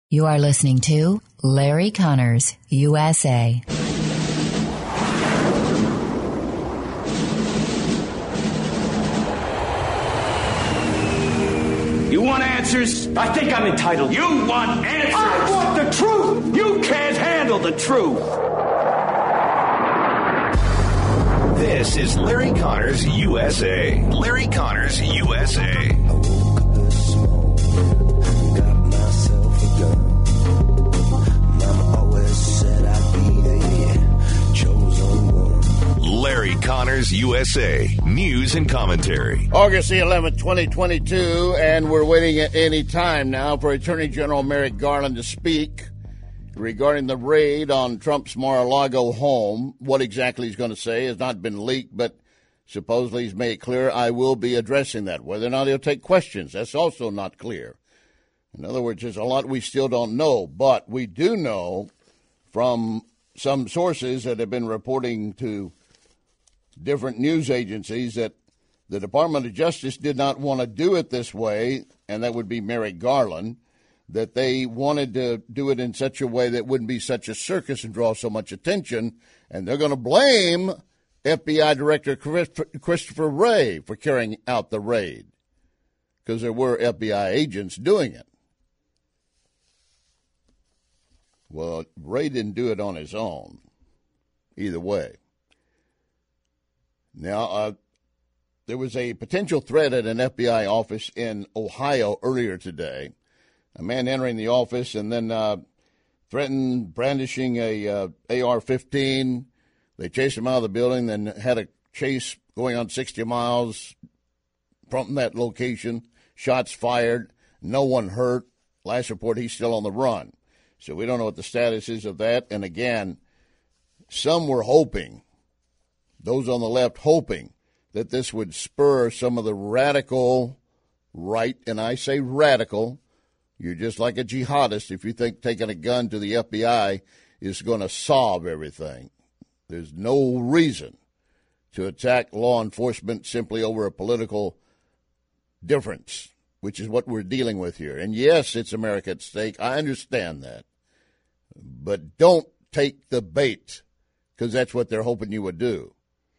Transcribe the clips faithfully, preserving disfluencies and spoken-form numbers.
You are listening to Larry Connors, U S A. You want answers? I think I'm entitled. You want answers? I want the truth! You can't handle the truth! This is Larry Connors, U S A. Larry Connors, U S A. Larry Connors, U S A. News and commentary. August the eleventh, twenty twenty-two, and we're waiting at any time now for Attorney General Merrick Garland to speak regarding the raid on Trump's Mar-a-Lago home. What exactly he's going to say has not been leaked, but supposedly he's made it clear I will be addressing that. Whether or not he'll take questions, that's also not clear. In other words, there's a lot we still don't know, but we do know from some sources that have been reporting to different news agencies that the Department of Justice did not want to do it this way, and that would be Merrick Garland, that they wanted to do it in such a way that it wouldn't be such a circus and draw so much attention, and they're going to blame F B I Director Christopher Wray for carrying out the raid, because there were F B I agents doing it. Well, Wray didn't do it on his own, either way. Now, uh, there was a potential threat at an F B I office in Ohio earlier today. A man entering the office and then uh, threatened brandishing a uh, A R fifteen. They chased him out of the building, then had a chase going on sixty miles from that location. Shots fired. No one hurt. Last report, he's still on the run. So we don't know what the status is of that. And again, some were hoping, those on the left hoping, that this would spur some of the radical right, and I say radical, you're just like a jihadist if you think taking a gun to the F B I is going to solve everything. There's no reason to attack law enforcement simply over a political difference, which is what we're dealing with here. And yes, it's America at stake. I understand that. But don't take the bait, because that's what they're hoping you would do.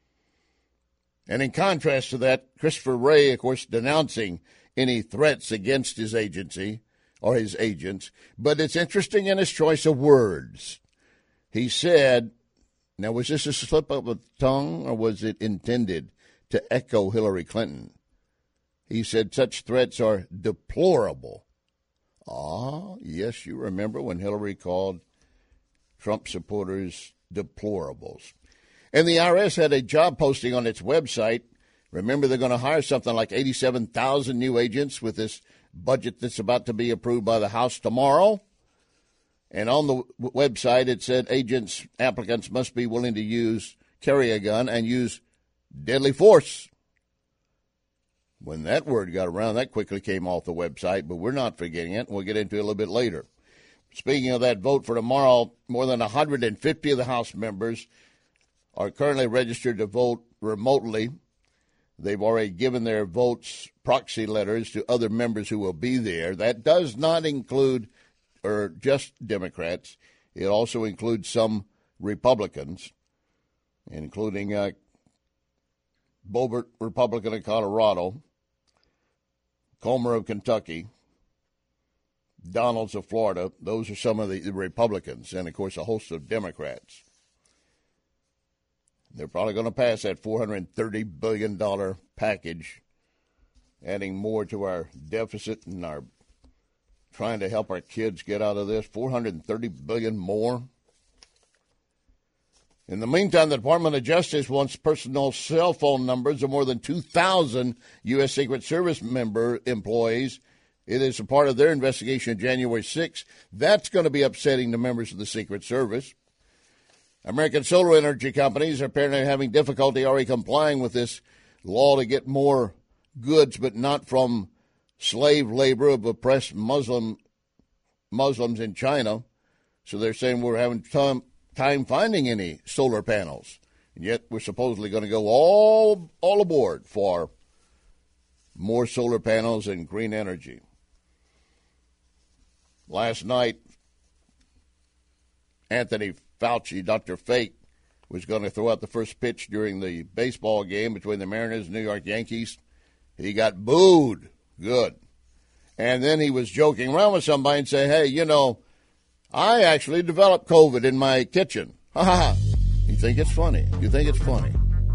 And in contrast to that, Christopher Wray, of course, denouncing any threats against his agency or his agents. But it's interesting in his choice of words. He said, now was this a slip of the tongue or was it intended to echo Hillary Clinton? He said such threats are deplorable. Ah, yes, you remember when Hillary called Trump supporters deplorables. And the I R S had a job posting on its website. Remember, they're going to hire something like eighty-seven thousand new agents with this budget that's about to be approved by the House tomorrow. And on the website, it said agents, applicants must be willing to use, carry a gun and use deadly force. When that word got around, that quickly came off the website, but we're not forgetting it. We'll get into it a little bit later. Speaking of that vote for tomorrow, more than one hundred fifty of the House members are currently registered to vote remotely. They've already given their votes, proxy letters, to other members who will be there. That does not include or just Democrats. It also includes some Republicans, including uh, Boebert, Republican of Colorado, Comer of Kentucky, Donalds of Florida. Those are some of the, the Republicans, and, of course, a host of Democrats. They're probably going to pass that four hundred thirty billion dollars package, adding more to our deficit and our trying to help our kids get out of this. four hundred thirty billion dollars more. In the meantime, the Department of Justice wants personal cell phone numbers of more than two thousand U S. Secret Service member employees. It is a part of their investigation of January sixth. That's going to be upsetting to members of the Secret Service. American solar energy companies are apparently having difficulty already complying with this law to get more goods, but not from slave labor of oppressed Muslim Muslims in China. So they're saying we're having time, time finding any solar panels. And yet we're supposedly going to go all all aboard for more solar panels and green energy. last night, Anthony Fauci, Doctor Fake, was going to throw out the first pitch during the baseball game between the Mariners and New York Yankees. He got booed. Good. And then he was joking around with somebody and say, hey, you know, I actually developed COVID in my kitchen. Ha ha ha. You think it's funny? You think it's funny?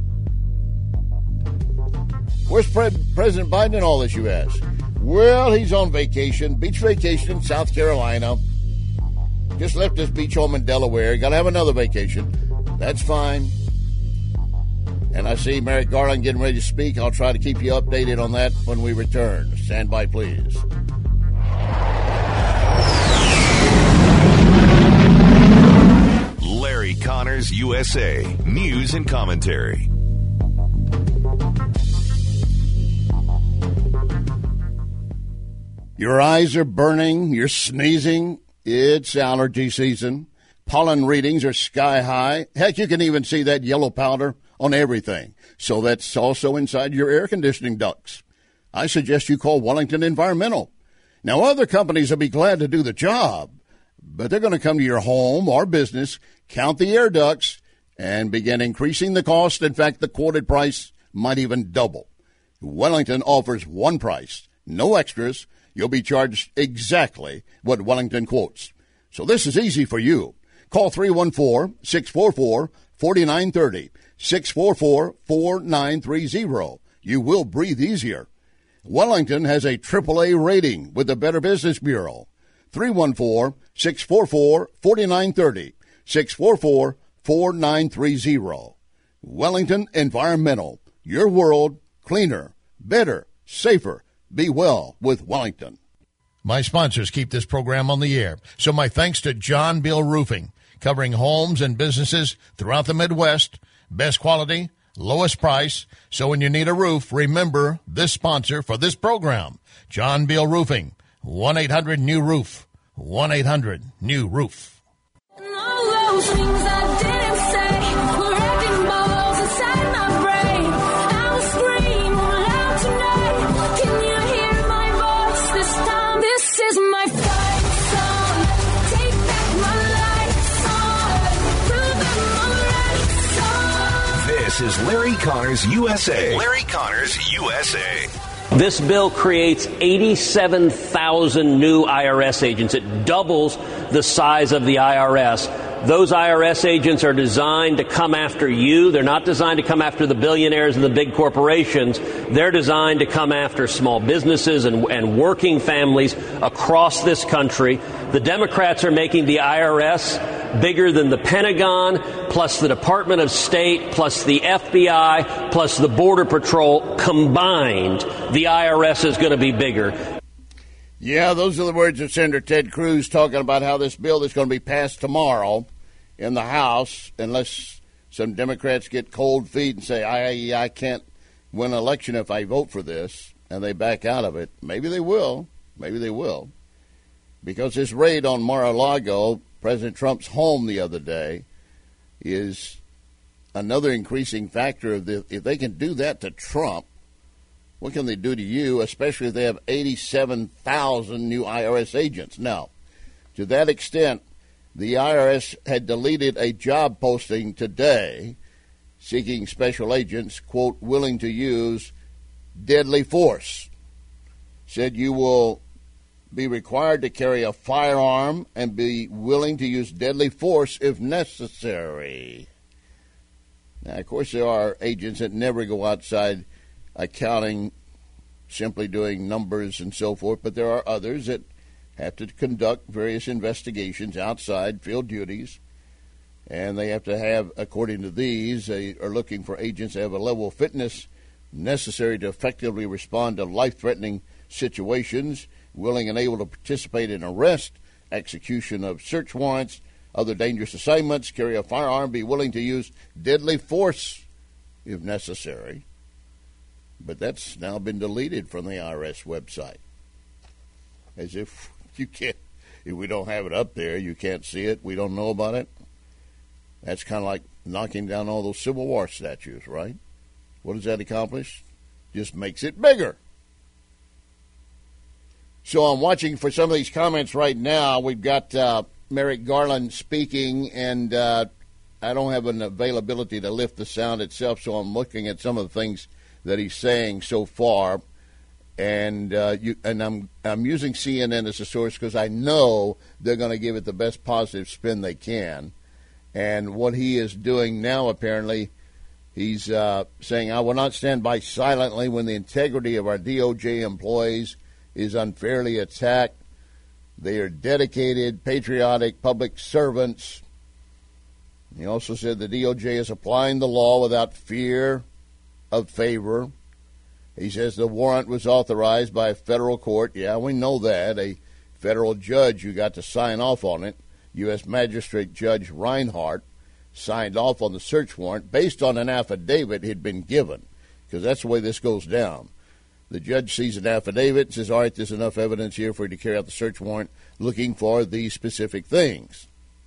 Where's Pre- President Biden in all this, you ask? Well, he's on vacation, beach vacation in South Carolina. Just left his beach home in Delaware. Got to have another vacation. That's fine. And I see Merrick Garland getting ready to speak. I'll try to keep you updated on that when we return. Stand by, please. Larry Connors, U S A. News and commentary. Your eyes are burning. You're sneezing. It's allergy season. Pollen readings are sky high. Heck, you can even see that yellow powder on everything. So that's also inside your air conditioning ducts. I suggest you call Wellington Environmental. Now, other companies will be glad to do the job, but they're going to come to your home or business, count the air ducts, and begin increasing the cost. In fact, the quoted price might even double. Wellington offers one price, no extras. You'll be charged exactly what Wellington quotes. So this is easy for you. Call three one four, six four four, four nine three zero, six four four, four nine three zero. You will breathe easier. Wellington has a triple A rating with the Better Business Bureau. three one four, six four four, four nine three zero, six four four, four nine three zero. Wellington Environmental. Your world cleaner, better, safer. Be well with Wellington. My sponsors keep this program on the air, so my thanks to John Bill Roofing, covering homes and businesses throughout the Midwest. Best quality, lowest price. So when you need a roof, remember this sponsor for this program, John Bill Roofing, one eight hundred new roof, one eight hundred new roof. And all those things I didn't say were wrecking balls inside my brain. I will scream loud tonight. Can you hear my voice this time? This is my fight song. Take back my life song. Prove I'm alright song. This is Larry Connors, U S A. Larry Connors, U S A. This bill creates eighty-seven thousand new I R S agents. It doubles the size of the I R S. Those I R S agents are designed to come after you. They're not designed to come after the billionaires and the big corporations. They're designed to come after small businesses and, and working families across this country. The Democrats are making the I R S bigger than the Pentagon, plus the Department of State, plus the F B I, plus the Border Patrol combined. The I R S is going to be bigger. Yeah, those are the words of Senator Ted Cruz talking about how this bill is going to be passed tomorrow in the House, unless some Democrats get cold feet and say, I, I can't win an election if I vote for this, and they back out of it. Maybe they will. Maybe they will. Because this raid on Mar-a-Lago, President Trump's home the other day, is another increasing factor of the, if they can do that to Trump, what can they do to you, especially if they have eighty-seven thousand new I R S agents? Now, to that extent, the I R S had deleted a job posting today seeking special agents, quote, willing to use deadly force. Said you will be required to carry a firearm and be willing to use deadly force if necessary. Now, of course, there are agents that never go outside accounting, simply doing numbers and so forth, but there are others that have to conduct various investigations outside field duties, and they have to have, according to these, they are looking for agents that have a level of fitness necessary to effectively respond to life-threatening situations, willing and able to participate in arrest, execution of search warrants, other dangerous assignments, carry a firearm, be willing to use deadly force if necessary. But that's now been deleted from the I R S website. As if you can't, if we don't have it up there, you can't see it, we don't know about it. That's kind of like knocking down all those Civil War statues, right? What does that accomplish? Just makes it bigger. So I'm watching for some of these comments right now. We've got uh, Merrick Garland speaking, and uh, I don't have an availability to lift the sound itself, so I'm looking at some of the things that he's saying so far. And uh, you, and I'm I'm using C N N as a source because I know they're going to give it the best positive spin they can. And what he is doing now, apparently, he's uh, saying, I will not stand by silently when the integrity of our D O J employees is unfairly attacked. They are dedicated, patriotic public servants. He also said the D O J is applying the law without fear of favor. He says the warrant was authorized by a federal court. Yeah, we know that. A federal judge who got to sign off on it, U S Magistrate Judge Reinhart, signed off on the search warrant based on an affidavit he'd been given, because that's the way this goes down. The judge sees an affidavit and says, all right, there's enough evidence here for you to carry out the search warrant looking for these specific things.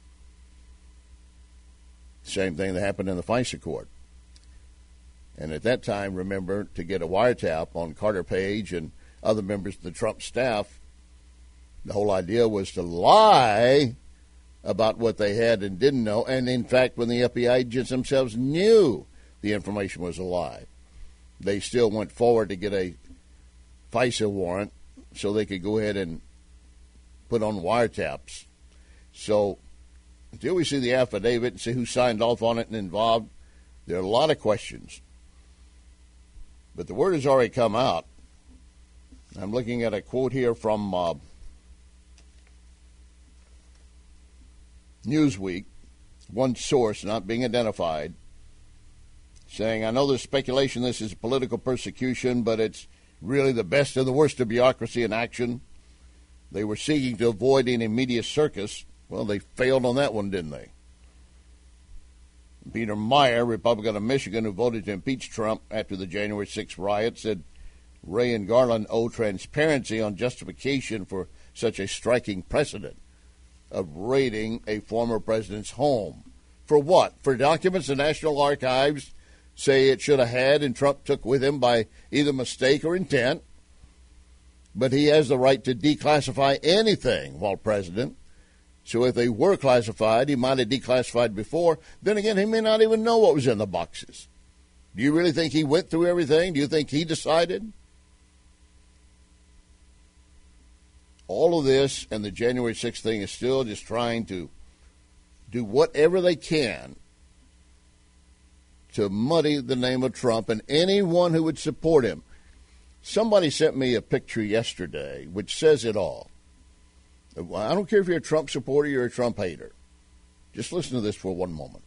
Same thing that happened in the FISA court. And at that time, remember, to get a wiretap on Carter Page and other members of the Trump staff, the whole idea was to lie about what they had and didn't know. And, in fact, when the F B I agents themselves knew the information was a lie, they still went forward to get a FISA warrant so they could go ahead and put on wiretaps. So until we see the affidavit and see who signed off on it and involved, there are a lot of questions. But the word has already come out. I'm looking at a quote here from uh, Newsweek, one source not being identified, saying, I know there's speculation this is political persecution, but it's really the best and the worst of bureaucracy in action. They were seeking to avoid any media circus. Well, they failed on that one, didn't they? Peter Meyer, Republican of Michigan, who voted to impeach Trump after the January sixth riot, said Wray and Garland owe transparency on justification for such a striking precedent of raiding a former president's home. For what? For documents the National Archives say it should have had and Trump took with him by either mistake or intent. But he has the right to declassify anything while president. So if they were classified, he might have declassified before. Then again, he may not even know what was in the boxes. Do you really think he went through everything? Do you think he decided? All of this and the January sixth thing is still just trying to do whatever they can to muddy the name of Trump and anyone who would support him. Somebody sent me a picture yesterday which says it all. I don't care if you're a Trump supporter or you're a Trump hater. Just listen to this for one moment.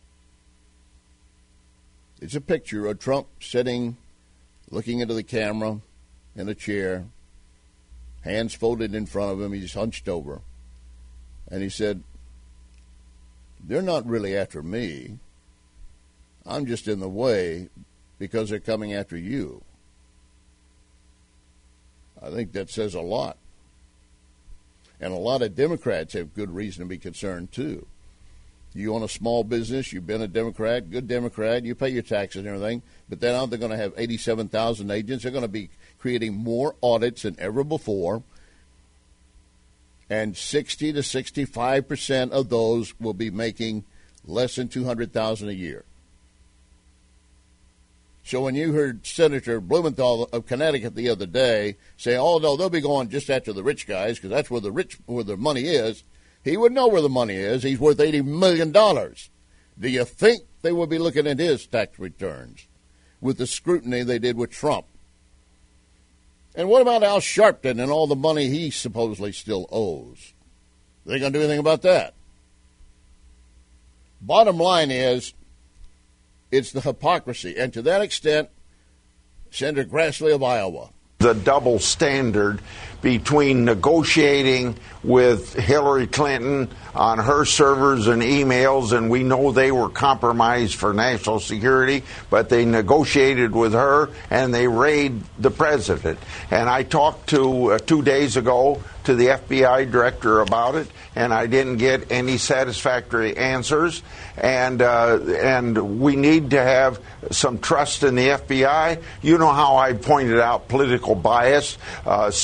It's a picture of Trump sitting, looking into the camera in a chair, hands folded in front of him. He's hunched over. And he said, they're not really after me. I'm just in the way because they're coming after you. I think that says a lot. And a lot of Democrats have good reason to be concerned, too. You own a small business, you've been a Democrat, good Democrat, you pay your taxes and everything, but then now they're going to have eighty-seven thousand agents. They're going to be creating more audits than ever before, and sixty to sixty-five percent of those will be making less than two hundred thousand dollars a year. So when you heard Senator Blumenthal of Connecticut the other day say, oh, no, they'll be going just after the rich guys because that's where the rich, where the money is, he would know where the money is. He's worth eighty million dollars. Do you think they will be looking at his tax returns with the scrutiny they did with Trump? And what about Al Sharpton and all the money he supposedly still owes? Are they going to do anything about that? Bottom line is, it's the hypocrisy. And to that extent, Senator Grassley of Iowa. The double standard between negotiating with Hillary Clinton on her servers and emails, and we know they were compromised for national security, but they negotiated with her and they raided the president. And I talked to uh, two days ago to the F B I director about it, and I didn't get any satisfactory answers. And uh, and we need to have some trust in the F B I. You know how I pointed out political bias. Uh, Star,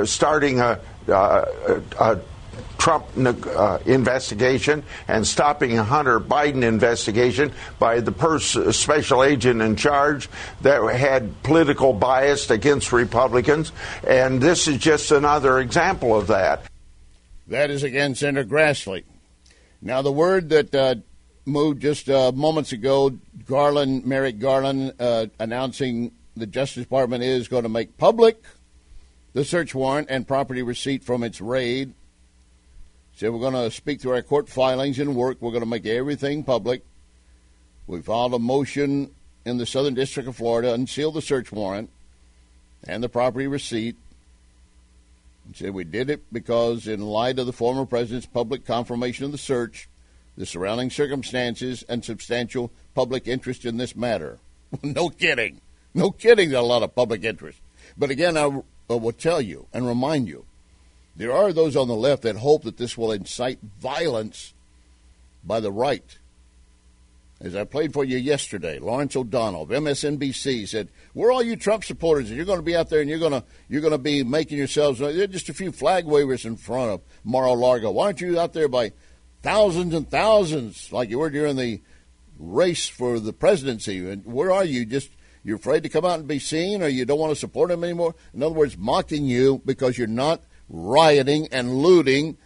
starting a, uh, a Trump uh, investigation and stopping a Hunter Biden investigation by the pers- special agent in charge that had political bias against Republicans. And this is just another example of that. That is, again, Senator Grassley. Now, the word that uh, moved just uh, moments ago, Garland, Merrick Garland, uh, announcing the Justice Department is going to make public the search warrant and property receipt from its raid. So we're going to speak through our court filings and work. We're going to make everything public. We filed a motion in the Southern District of Florida, unseal the search warrant and the property receipt. And said we did it because in light of the former president's public confirmation of the search, the surrounding circumstances, and substantial public interest in this matter. No kidding. No kidding, there's a lot of public interest. But again, I, I will tell you and remind you, there are those on the left that hope that this will incite violence by the right. As I played for you yesterday, Lawrence O'Donnell of M S N B C said, "We're all you Trump supporters, and you're going to be out there, and you're going to you're going to be making yourselves. They're just a few flag wavers in front of Mar-a-Lago. Why aren't you out there by thousands and thousands like you were during the race for the presidency? And where are you? Just you're afraid to come out and be seen, or you don't want to support him anymore? In other words, mocking you because you're not rioting and looting."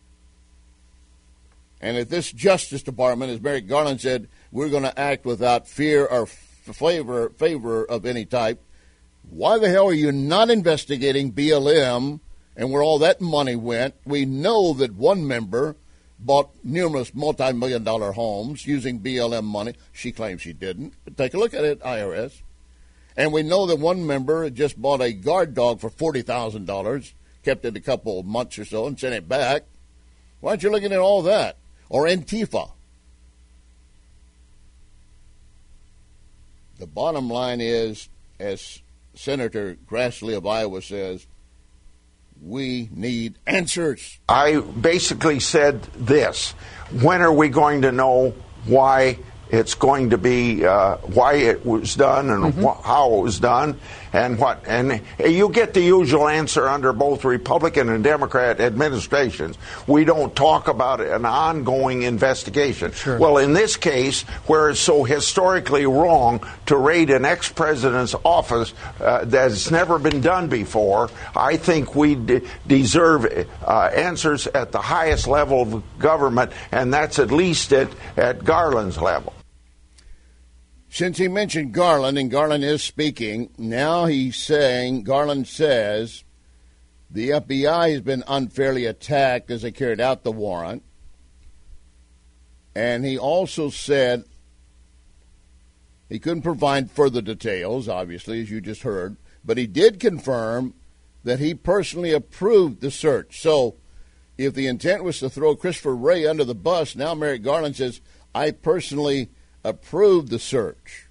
And at this Justice Department, as Merrick Garland said, we're going to act without fear or favor, favor of any type. Why the hell are you not investigating B L M and where all that money went? We know that one member bought numerous multi-million dollar homes using B L M money. She claims she didn't. But take a look at it, I R S. And we know that one member just bought a guard dog for forty thousand dollars, kept it a couple of months or so, and sent it back. Why aren't you looking at all that? Or Antifa. The bottom line is, as Senator Grassley of Iowa says, we need answers. I basically said this: when are we going to know why it's going to be, uh, why it was done and mm-hmm. wh- how it was done and what? And you get the usual answer under both Republican and Democrat administrations. We don't talk about an ongoing investigation. Sure. Well, in this case, where it's so historically wrong to raid an ex-president's office uh, that's never been done before, I think we de- deserve uh, answers at the highest level of government, and that's at least at, at Garland's level. Since he mentioned Garland, and Garland is speaking, now he's saying, Garland says, the F B I has been unfairly attacked as they carried out the warrant. And he also said he couldn't provide further details, obviously, as you just heard, but he did confirm that he personally approved the search. So if the intent was to throw Christopher Wray under the bus, now Merrick Garland says, I personally approved the search.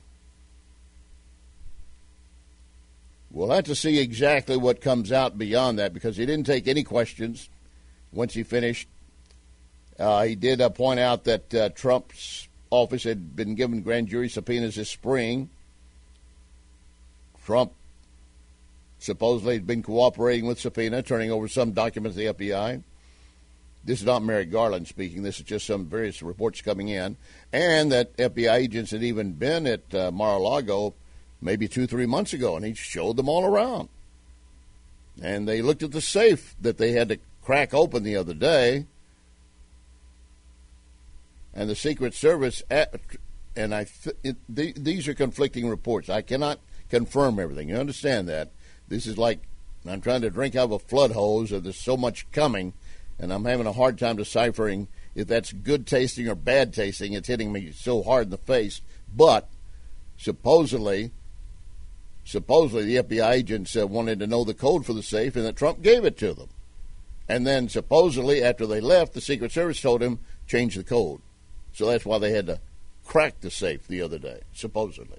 We'll have to see exactly what comes out beyond that, because he didn't take any questions once he finished. Uh, he did uh, point out that uh, Trump's office had been given grand jury subpoenas this spring. Trump supposedly had been cooperating with subpoena, turning over some documents to the F B I. This is not Merrick Garland speaking. This is just some various reports coming in. And that F B I agents had even been at uh, Mar-a-Lago maybe two, three months ago, and he showed them all around. And they looked at the safe that they had to crack open the other day. And the Secret Service, at, and I, th- it, th- these are conflicting reports. I cannot confirm everything. You understand that? This is like I'm trying to drink out of a flood hose, and there's so much coming. And I'm having a hard time deciphering if that's good tasting or bad tasting. It's hitting me so hard in the face. But supposedly, supposedly the F B I agents uh, wanted to know the code for the safe, and that Trump gave it to them. And then supposedly after they left, the Secret Service told him, change the code. So that's why they had to crack the safe the other day, supposedly.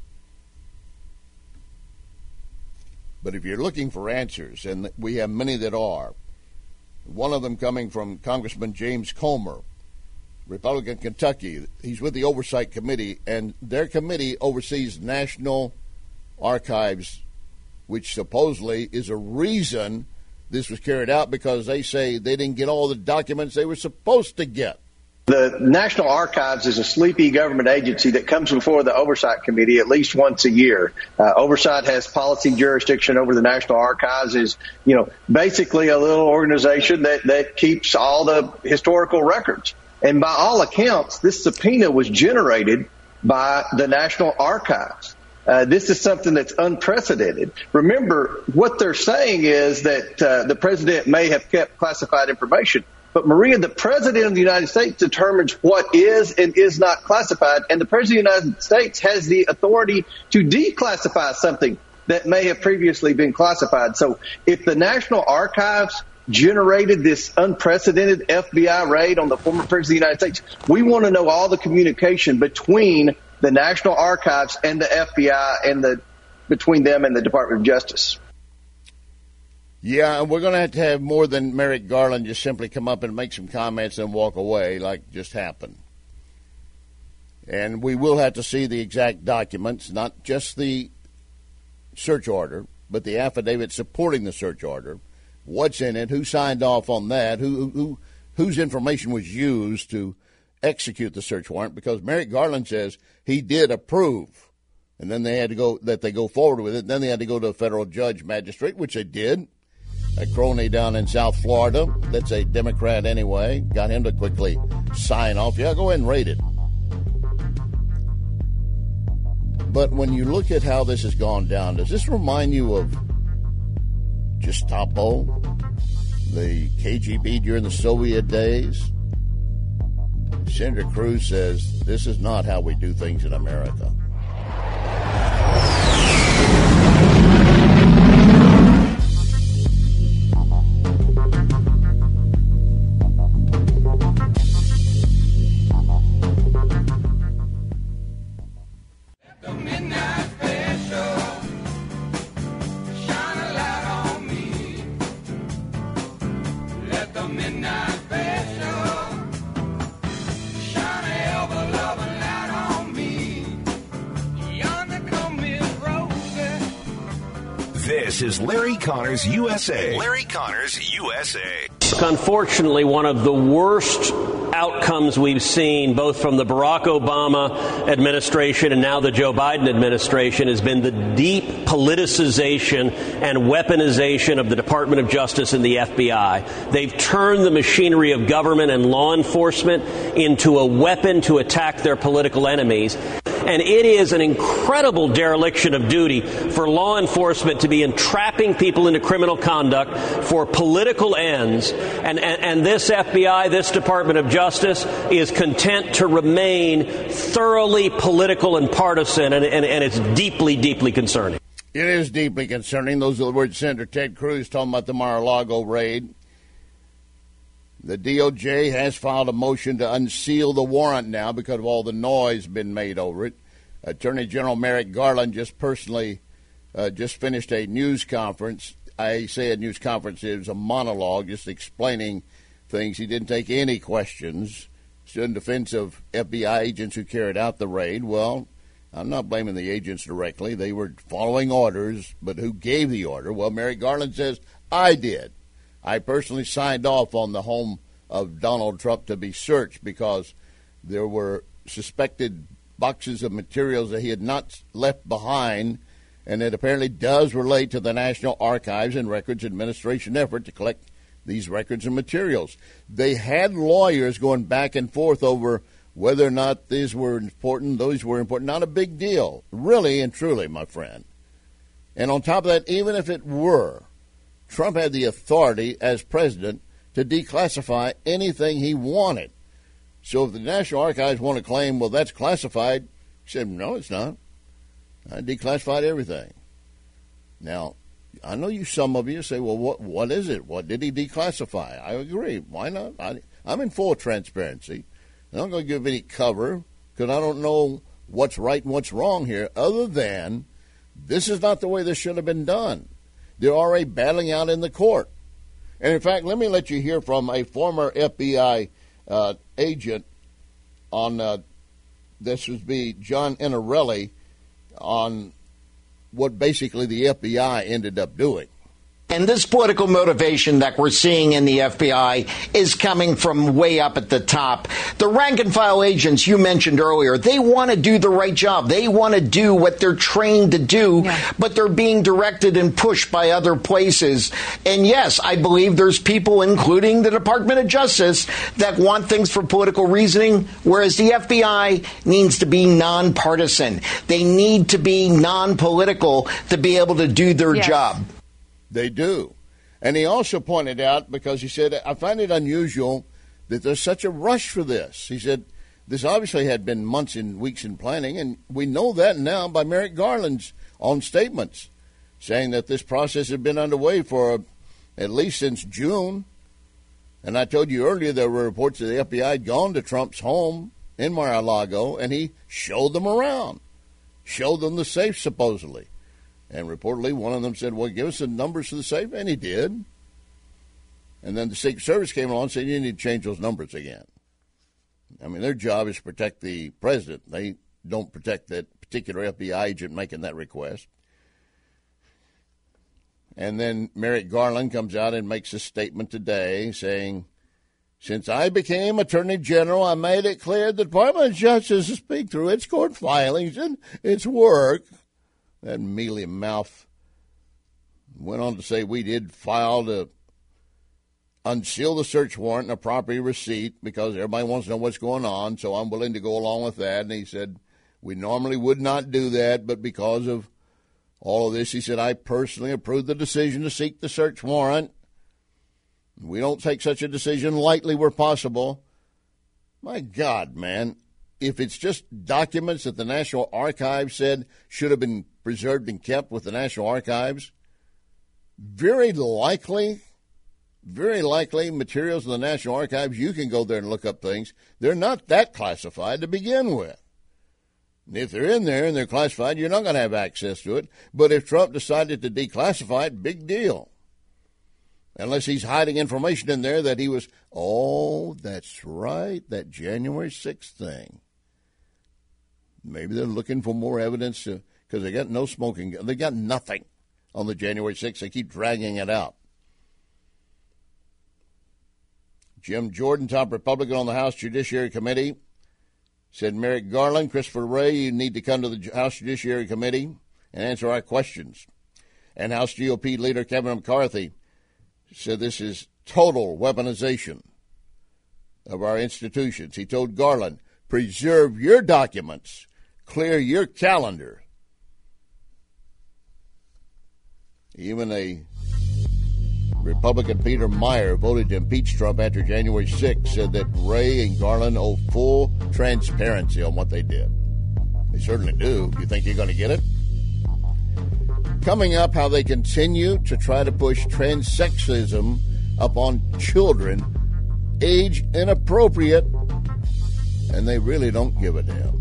But if you're looking for answers, and we have many that are, one of them coming from Congressman James Comer, Republican Kentucky. He's with the Oversight Committee, and their committee oversees National Archives, which supposedly is a reason this was carried out because they say they didn't get all the documents they were supposed to get. The National Archives is a sleepy government agency that comes before the Oversight Committee at least once a year. Uh, Oversight has policy jurisdiction over the National Archives, is, you know, basically a little organization that, that keeps all the historical records. And by all accounts, this subpoena was generated by the National Archives. Uh, this is something that's unprecedented. Remember, what they're saying is that uh, the president may have kept classified information. But, Maria, the president of the United States determines what is and is not classified, and the president of the United States has the authority to declassify something that may have previously been classified. So if the National Archives generated this unprecedented F B I raid on the former president of the United States, we want to know all the communication between the National Archives and the F B I and the between them and the Department of Justice. Yeah, and we're going to have to have more than Merrick Garland just simply come up and make some comments and walk away like just happened. And we will have to see the exact documents, not just the search order, but the affidavit supporting the search order. What's in it? Who signed off on that? Who, who, whose information was used to execute the search warrant? Because Merrick Garland says he did approve, and then they had to go that they go forward with it. Then they had to go to a federal judge, magistrate, which they did. A crony down in South Florida, that's a Democrat anyway, got him to quickly sign off. Yeah, go ahead and rate it. But when you look at how this has gone down, does this remind you of Gestapo, the K G B during the Soviet days? Senator Cruz says this is not how we do things in America. This is Larry Connors U S A. Larry Connors U S A. Unfortunately, one of the worst outcomes we've seen, both from the Barack Obama administration and now the Joe Biden administration, has been the deep politicization and weaponization of the Department of Justice and the F B I. They've turned the machinery of government and law enforcement into a weapon to attack their political enemies. And it is an incredible dereliction of duty for law enforcement to be entrapping people into criminal conduct for political ends. And, and, and this F B I, this Department of Justice, is content to remain thoroughly political and partisan, and, and, and it's deeply, deeply concerning. It is deeply concerning. Those are the words Senator Ted Cruz talking about the Mar-a-Lago raid. The D O J has filed a motion to unseal the warrant now because of all the noise been made over it. Attorney General Merrick Garland just personally uh, just finished a news conference. I say a news conference, it was a monologue just explaining things. He didn't take any questions. Stood in defense of F B I agents who carried out the raid. Well, I'm not blaming the agents directly. They were following orders, but who gave the order? Well, Merrick Garland says, I did. I personally signed off on the home of Donald Trump to be searched because there were suspected boxes of materials that he had not left behind, and it apparently does relate to the National Archives and Records Administration effort to collect these records and materials. They had lawyers going back and forth over whether or not these were important, those were important. Not a big deal, really and truly, my friend. And on top of that, even if it were, Trump had the authority as president to declassify anything he wanted. So if the National Archives want to claim, well, that's classified, he said, no, it's not. I declassified everything. Now, I know you, some of you say, well, what what is it? What did he declassify? I agree. Why not? I, I'm in full transparency. I'm not going to give any cover because I don't know what's right and what's wrong here, other than this is not the way this should have been done. They're already battling out in the court. And, in fact, let me let you hear from a former F B I uh, agent on, uh, this would be John Inarelli, on what basically the F B I ended up doing. And this political motivation that we're seeing in the F B I is coming from way up at the top. The rank and file agents you mentioned earlier, they want to do the right job. They want to do what they're trained to do, yeah. but they're being directed and pushed by other places. And yes, I believe there's people, including the Department of Justice, that want things for political reasoning, whereas the F B I needs to be nonpartisan. They need to be non-political to be able to do their yes. job. They do. And he also pointed out, because he said, I find it unusual that there's such a rush for this. He said, this obviously had been months and weeks in planning, and we know that now by Merrick Garland's own statements, saying that this process had been underway for at least since June. And I told you earlier there were reports that the F B I had gone to Trump's home in Mar-a-Lago, and he showed them around, showed them the safe, supposedly. And reportedly, one of them said, well, give us the numbers for the safe, and he did. And then the Secret Service came along and said, you need to change those numbers again. I mean, their job is to protect the president. They don't protect that particular F B I agent making that request. And then Merrick Garland comes out and makes a statement today saying, since I became Attorney General, I made it clear the Department of Justice to speak through its court filings and its work. That mealy mouth went on to say we did file to unseal the search warrant and a property receipt because everybody wants to know what's going on, so I'm willing to go along with that. And he said we normally would not do that, but because of all of this, he said, I personally approved the decision to seek the search warrant. We don't take such a decision lightly where possible. My God, man. If it's just documents that the National Archives said should have been preserved and kept with the National Archives, very likely, very likely materials in the National Archives, you can go there and look up things. They're not that classified to begin with. And if they're in there and they're classified, you're not going to have access to it. But if Trump decided to declassify it, big deal. Unless he's hiding information in there that he was, oh, that's right, that January sixth thing. Maybe they're looking for more evidence because they got no smoking. They got nothing on the January sixth. They keep dragging it out. Jim Jordan, top Republican on the House Judiciary Committee, said Merrick Garland, Christopher Wray, you need to come to the House Judiciary Committee and answer our questions. And House G O P leader Kevin McCarthy said this is total weaponization of our institutions. He told Garland, preserve your documents. Clear your calendar. Even a Republican Peter Meyer voted to impeach Trump after January sixth, said that Wray and Garland owe full transparency on what they did. They certainly do. You think you're going to get it? Coming up, how they continue to try to push transsexism upon children, age inappropriate, and they really don't give a damn.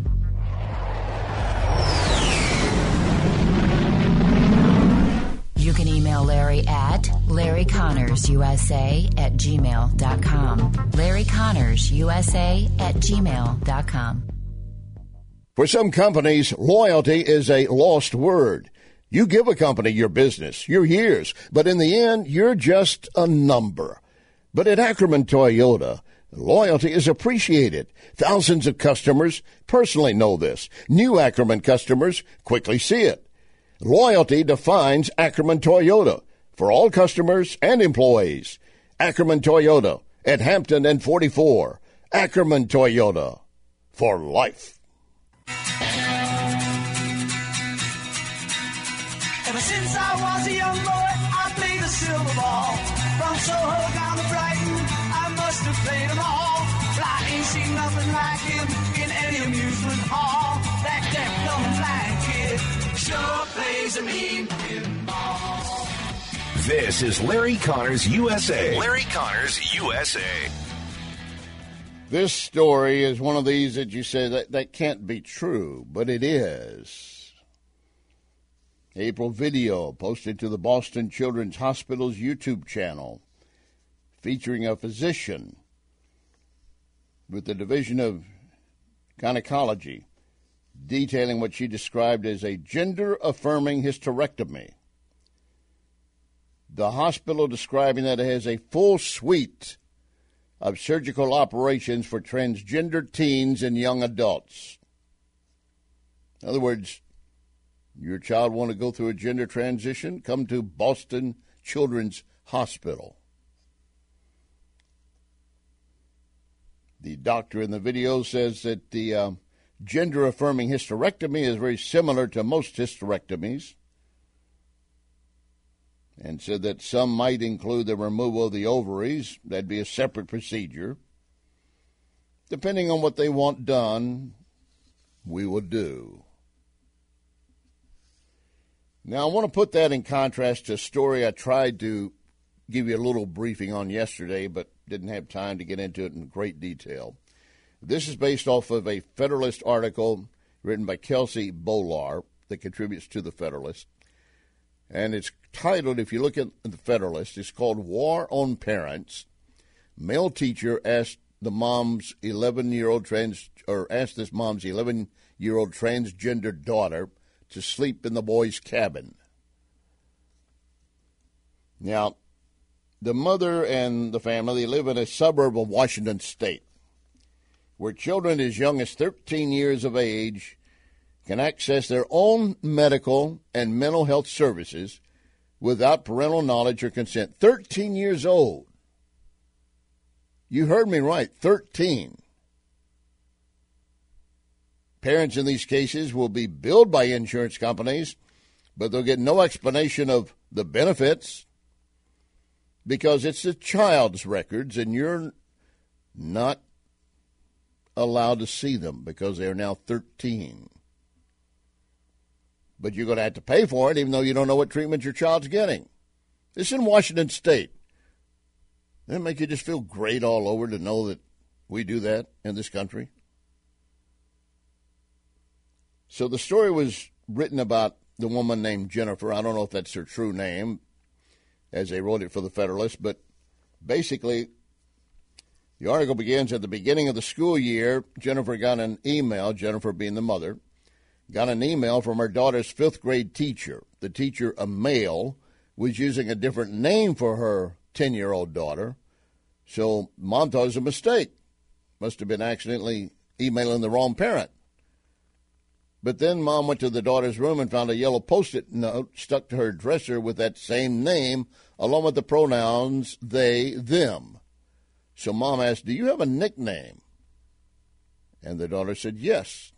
You can email Larry at Larry Connors U S A at gmail dot com. Larry Connors U S A at gmail dot com. For some companies, loyalty is a lost word. You give a company your business, your years, but in the end, you're just a number. But at Ackerman Toyota, loyalty is appreciated. Thousands of customers personally know this. New Ackerman customers quickly see it. Loyalty defines Ackerman Toyota for all customers and employees. Ackerman Toyota at Hampton and forty-four. Ackerman Toyota for life. Ever since I was a young boy, I played the silver ball. From Soho down to Brighton, I must have played them all. But I ain't seen nothing like him in any amusement hall. That deaf, dumb, and blind kid sure plays a mean pinball. This is Larry Connors U S A. Larry Connors U S A. This story is one of these that you say that, that can't be true, but it is. April video posted to the Boston Children's Hospital's YouTube channel featuring a physician with the Division of Gynecology detailing what she described as a gender-affirming hysterectomy. The hospital describing that it has a full suite of surgical operations for transgender teens and young adults. In other words, your child want to go through a gender transition? Come to Boston Children's Hospital. The doctor in the video says that the uh, gender-affirming hysterectomy is very similar to most hysterectomies, and said that some might include the removal of the ovaries. That'd be a separate procedure. Depending on what they want done, we will do. Now, I want to put that in contrast to a story I tried to give you a little briefing on yesterday, but didn't have time to get into it in great detail. This is based off of a Federalist article written by Kelsey Bolar that contributes to the Federalist. And it's titled, if you look at the Federalist, it's called War on Parents. Male teacher asked the mom's eleven-year-old trans, or asked this mom's eleven-year-old transgender daughter to sleep in the boy's cabin. Now, the mother and the family, they live in a suburb of Washington State, where children as young as thirteen years of age can access their own medical and mental health services without parental knowledge or consent. thirteen years old. You heard me right, thirteen. Parents in these cases will be billed by insurance companies, but they'll get no explanation of the benefits because it's the child's records and you're not allowed to see them because they're now thirteen. But you're going to have to pay for it even though you don't know what treatment your child's getting. This is in Washington State. Doesn't it make you just feel great all over to know that we do that in this country? So the story was written about the woman named Jennifer. I don't know if that's her true name, as they wrote it for the Federalist, but basically the article begins at the beginning of the school year. Jennifer got an email, Jennifer being the mother, got an email from her daughter's fifth grade teacher. The teacher, a male, was using a different name for her ten-year-old daughter, so mom thought it was a mistake. Must have been accidentally emailing the wrong parent. But then mom went to the daughter's room and found a yellow Post-it note stuck to her dresser with that same name, along with the pronouns they, them. So mom asked, "Do you have a nickname?" And the daughter said, "Yes."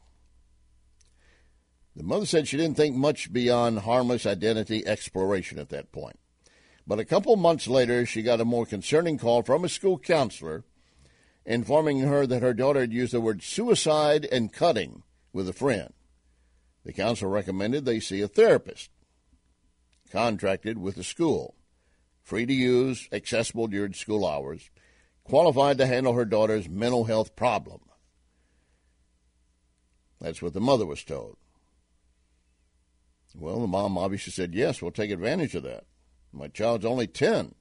The mother said she didn't think much beyond harmless identity exploration at that point. But a couple months later, she got a more concerning call from a school counselor informing her that her daughter had used the word suicide and cutting with a friend. The counselor recommended they see a therapist, contracted with the school, free to use, accessible during school hours, qualified to handle her daughter's mental health problem. That's what the mother was told. Well, the mom obviously said, "Yes, we'll take advantage of that. My child's only ten.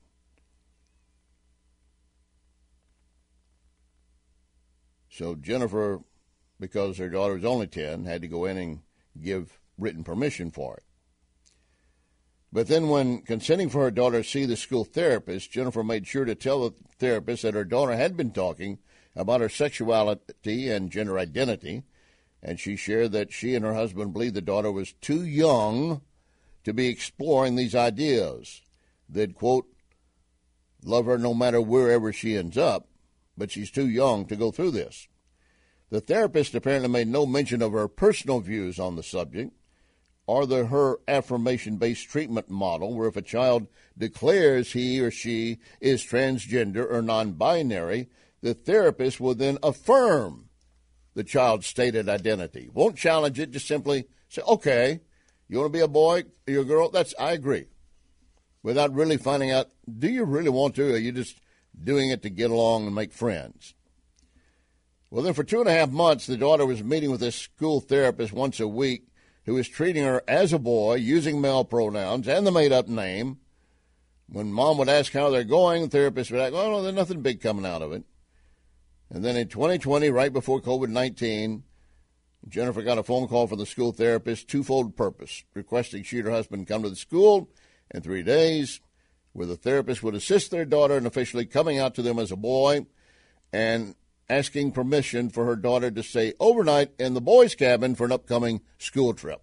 So Jennifer, because her daughter was only ten, had to go in and give written permission for it. But then when consenting for her daughter to see the school therapist, Jennifer made sure to tell the therapist that her daughter had been talking about her sexuality and gender identity, and she shared that she and her husband believed the daughter was too young to be exploring these ideas. They'd, quote, love her no matter wherever she ends up, but she's too young to go through this. The therapist apparently made no mention of her personal views on the subject or the her affirmation-based treatment model, where if a child declares he or she is transgender or non-binary, the therapist will then affirm the child's stated identity. Won't challenge it, just simply say, okay, you want to be a boy, you're a girl, that's, I agree. Without really finding out, do you really want to, or are you just doing it to get along and make friends? Well, then for two and a half months, the daughter was meeting with this school therapist once a week who was treating her as a boy, using male pronouns and the made-up name. When mom would ask how they're going, the therapist would ask, oh, no, there's nothing big coming out of it. And then in twenty twenty, right before COVID nineteen, Jennifer got a phone call from the school therapist, twofold purpose, requesting she and her husband come to the school in three days where the therapist would assist their daughter in officially coming out to them as a boy and asking permission for her daughter to stay overnight in the boys' cabin for an upcoming school trip.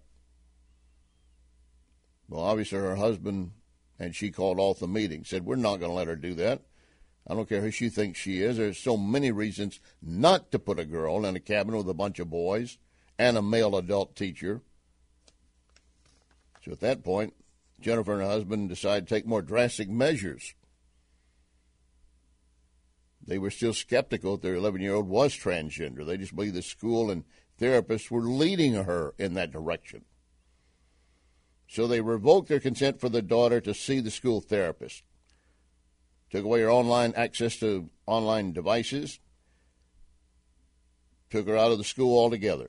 Well, obviously her husband and she called off the meeting, said, we're not going to let her do that. I don't care who she thinks she is. There's so many reasons not to put a girl in a cabin with a bunch of boys and a male adult teacher. So at that point, Jennifer and her husband decided to take more drastic measures. They were still skeptical that their eleven-year-old was transgender. They just believed the school and therapists were leading her in that direction. So they revoked their consent for their daughter to see the school therapist. Took away her online access to online devices. Took her out of the school altogether.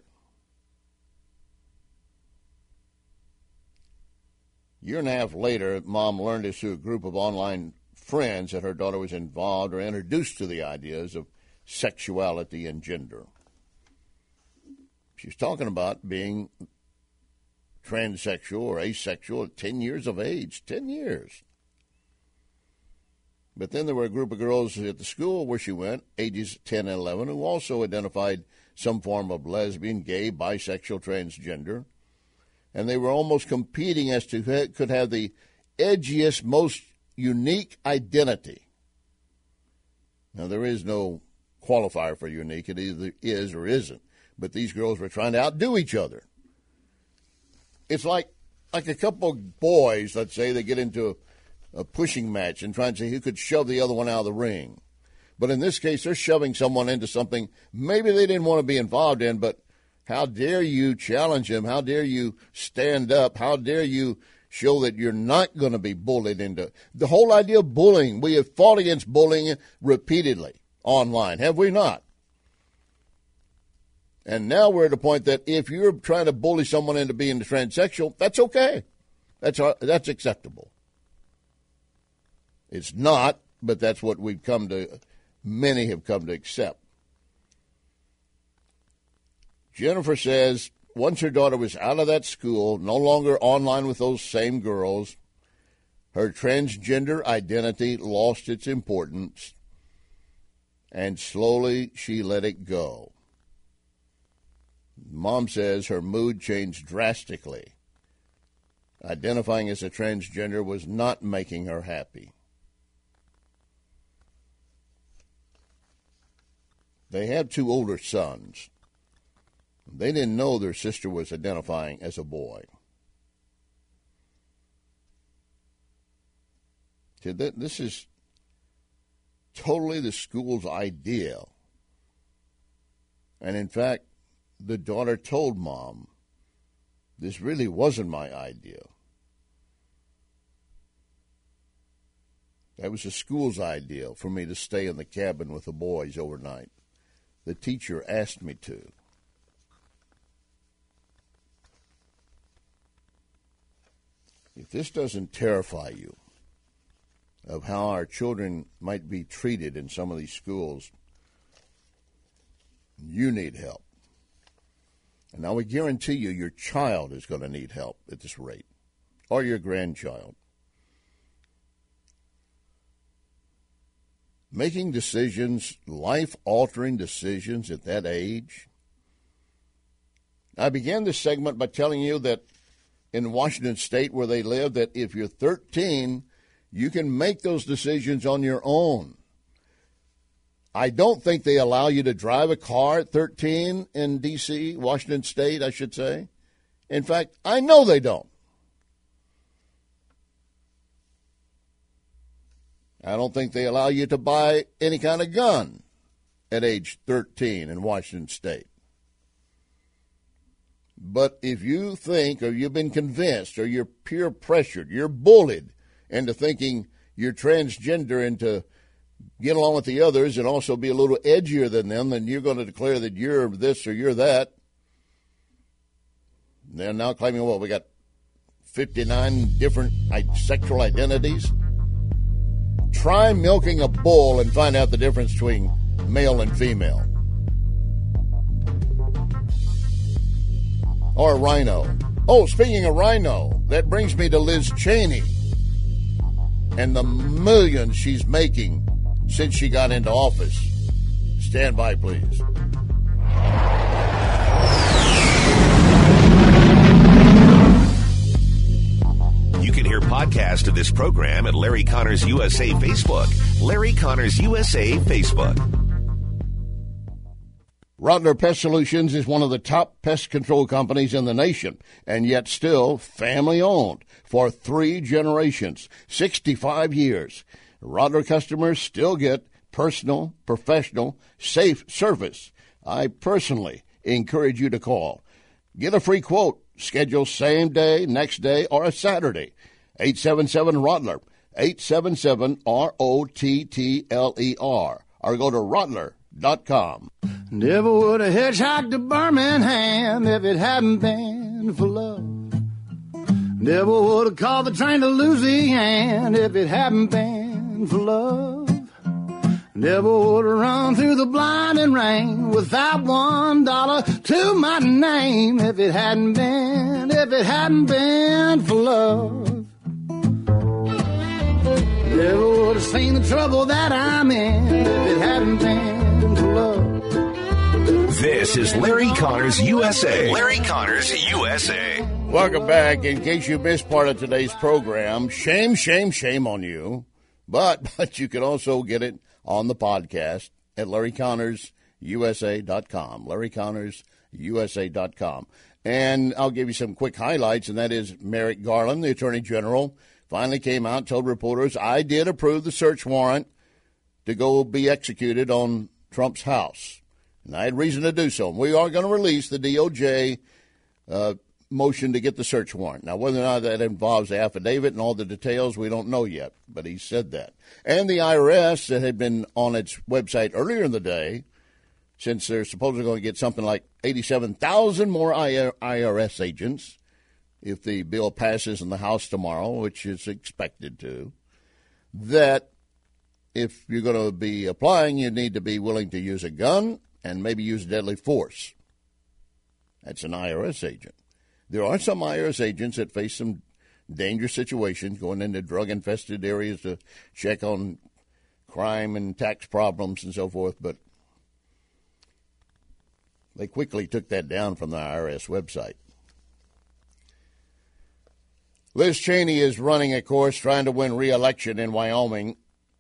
A year and a half later, Mom learned this through a group of online friends that her daughter was involved or introduced to the ideas of sexuality and gender. She was talking about being transsexual or asexual at ten years of age. ten years. But then there were a group of girls at the school where she went, ages ten and eleven, who also identified some form of lesbian, gay, bisexual, transgender. And they were almost competing as to who could have the edgiest, most unique identity. Now, there is no qualifier for unique. It either is or isn't. But these girls were trying to outdo each other. It's like like a couple of boys, let's say, they get into a, a pushing match and try and see who could shove the other one out of the ring. But in this case, they're shoving someone into something maybe they didn't want to be involved in, but how dare you challenge them? How dare you stand up? How dare you show that you're not going to be bullied into the whole idea of bullying? We have fought against bullying repeatedly online, have we not? And now we're at a point that if you're trying to bully someone into being transsexual, that's okay. That's that's acceptable. It's not, but that's what we've come to, many have come to accept. Jennifer says once her daughter was out of that school, no longer online with those same girls, her transgender identity lost its importance, and slowly she let it go. Mom says her mood changed drastically. Identifying as a transgender was not making her happy. They had two older sons. They didn't know their sister was identifying as a boy. This is totally the school's idea. And in fact, the daughter told Mom, this really wasn't my idea. That was the school's idea for me to stay in the cabin with the boys overnight. The teacher asked me to. If this doesn't terrify you of how our children might be treated in some of these schools, you need help. And I would guarantee you your child is going to need help at this rate, or your grandchild. Making decisions, life-altering decisions at that age. I began this segment by telling you that in Washington State where they live, that if you're thirteen, you can make those decisions on your own. I don't think they allow you to drive a car at thirteen in D C, Washington State, I should say. In fact, I know they don't. I don't think they allow you to buy any kind of gun at age thirteen in Washington State. But if you think, or you've been convinced, or you're peer pressured, you're bullied into thinking you're transgender and to get along with the others and also be a little edgier than them, then you're going to declare that you're this or you're that. They're now claiming, well, we got fifty-nine different sexual identities. Try milking a bull and find out the difference between male and female. Or a rhino. Oh, speaking of rhino, that brings me to Liz Cheney. and the millions she's making since she got into office. Stand by, please. You can hear podcast of this program at Larry Connors U S A Facebook. Larry Connors U S A Facebook. Rottler Pest Solutions is one of the top pest control companies in the nation, and yet still family-owned for three generations, sixty-five years. Rottler customers still get personal, professional, safe service. I personally encourage you to call. Get a free quote. Schedule same day, next day, or a Saturday. eight seven seven Rottler, eight seven seven R O T T L E R, or go to Rottler dot com. Never would have hitchhiked to Birmingham if it hadn't been for love. Never would have called the train to Louisiana if it hadn't been for love. Never would have run through the blinding rain without one dollar to my name if it hadn't been, if it hadn't been for love. Never would have seen the trouble that I'm in if it hadn't been for love. This is Larry Connors U S A. Larry Connors U S A. Welcome back. In case you missed part of today's program, shame, shame, shame on you. But but you can also get it on the podcast at Larry Connors U S A dot com. Larry Connors U S A dot com. And I'll give you some quick highlights, and that is Merrick Garland, the Attorney General, finally came out and told reporters, I did approve the search warrant to go be executed on Trump's house. And I had reason to do so. And we are going to release the D O J uh, motion to get the search warrant. Now, whether or not that involves the affidavit and all the details, we don't know yet. But he said that. And the I R S, that had been on its website earlier in the day, since they're supposedly going to get something like eighty-seven thousand more I R S agents if the bill passes in the House tomorrow, which is expected to, that if you're going to be applying, you need to be willing to use a gun and maybe use deadly force. That's an I R S agent. There are some I R S agents that face some dangerous situations, going into drug-infested areas to check on crime and tax problems and so forth, but they quickly took that down from the I R S website. Liz Cheney is running, of course, trying to win re-election in Wyoming.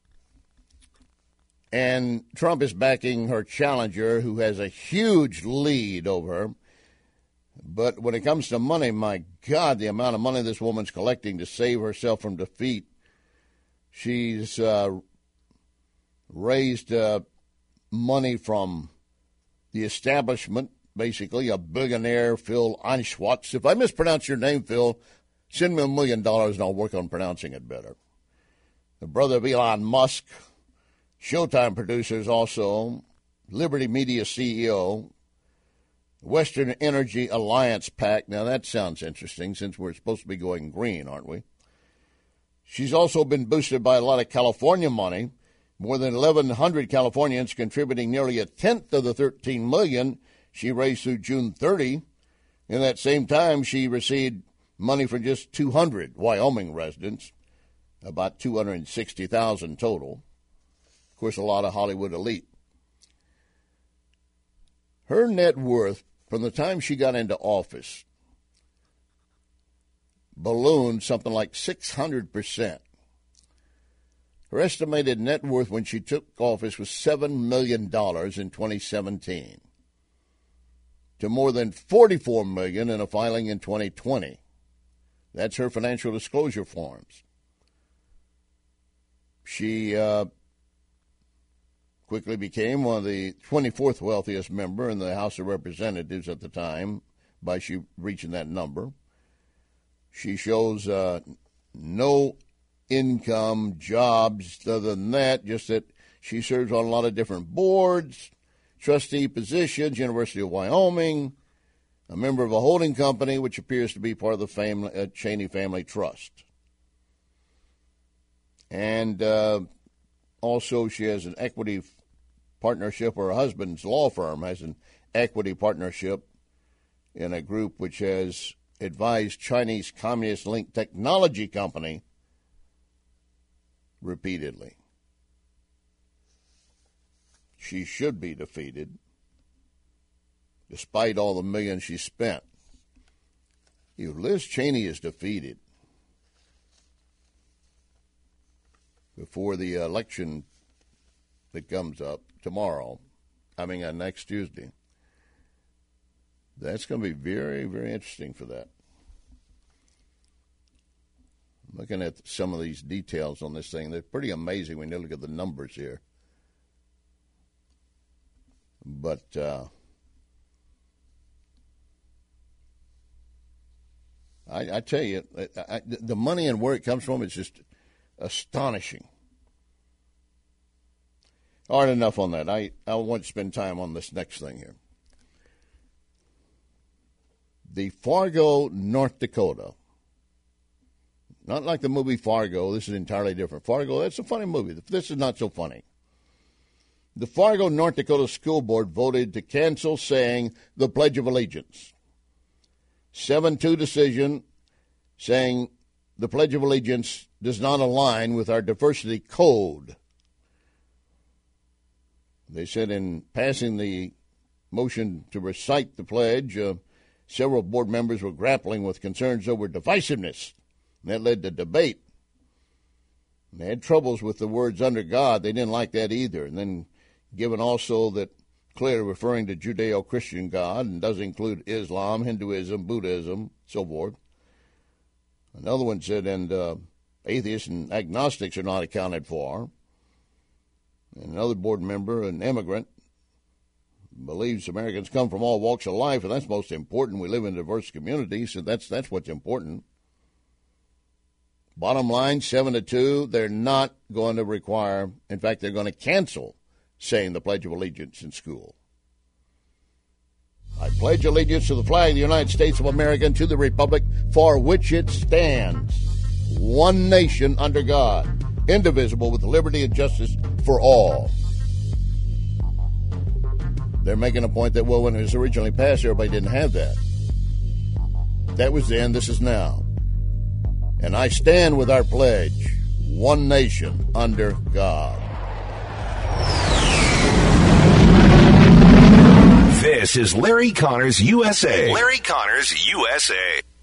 And Trump is backing her challenger, who has a huge lead over her. But when it comes to money, my God, the amount of money this woman's collecting to save herself from defeat. She's uh, raised uh, money from the establishment, basically, a billionaire, Phil Anschwartz. If I mispronounce your name, Phil, send me a million dollars and I'll work on pronouncing it better. The brother of Elon Musk, Showtime producers also, Liberty Media C E O, Western Energy Alliance PAC. Now, that sounds interesting since we're supposed to be going green, aren't we? She's also been boosted by a lot of California money, more than eleven hundred Californians contributing nearly a tenth of the thirteen million dollars she raised through June thirtieth. In that same time, she received money from just two hundred Wyoming residents, about two hundred sixty thousand total. Of course, a lot of Hollywood elite. Her net worth from the time she got into office ballooned something like six hundred percent. Her estimated net worth when she took office was seven million dollars in twenty seventeen, to more than forty-four million dollars in a filing in twenty twenty. That's her financial disclosure forms. She uh, quickly became one of the twenty-fourth wealthiest member in the House of Representatives at the time by she reaching that number. She shows uh, no income, jobs, other than that, just that she serves on a lot of different boards, trustee positions, University of Wyoming, a member of a holding company, which appears to be part of the family, uh, Cheney Family Trust. And uh, also she has an equity partnership, or her husband's law firm has an equity partnership in a group which has advised Chinese Communist-linked technology company repeatedly. She should be defeated, despite all the millions she spent. If Liz Cheney is defeated before the election that comes up tomorrow, I mean uh, next Tuesday, that's going to be very, very interesting for that. I'm looking at some of these details on this thing. They're pretty amazing when you look at the numbers here. But uh, I, I tell you, I, I, the money and where it comes from is just astonishing. All right, enough on that. I, I want to spend time on this next thing here. The Fargo, North Dakota. Not like the movie Fargo. This is entirely different. Fargo, that's a funny movie. This is not so funny. The Fargo, North Dakota School Board voted to cancel saying the Pledge of Allegiance. seven two decision saying the Pledge of Allegiance does not align with our diversity code. They said in passing the motion to recite the pledge, uh, several board members were grappling with concerns over divisiveness. And that led to debate. And they had troubles with the words under God. They didn't like that either. And then given also that clearly referring to Judeo-Christian God and does include Islam, Hinduism, Buddhism, so forth. Another one said, and uh, atheists and agnostics are not accounted for. And another board member, an immigrant, believes Americans come from all walks of life, and that's most important. We live in a diverse community, so that's that's what's important. Bottom line, seven to two, they're not going to require, in fact, they're going to cancel saying the Pledge of Allegiance in school. I pledge allegiance to the flag of the United States of America and to the republic for which it stands, one nation under God, indivisible, with liberty and justice for all. They're making a point that, well, when it was originally passed, everybody didn't have that. That was then, this is now. And I stand with our pledge, one nation under God. This is Larry Connors U S A. Larry Connors U S A.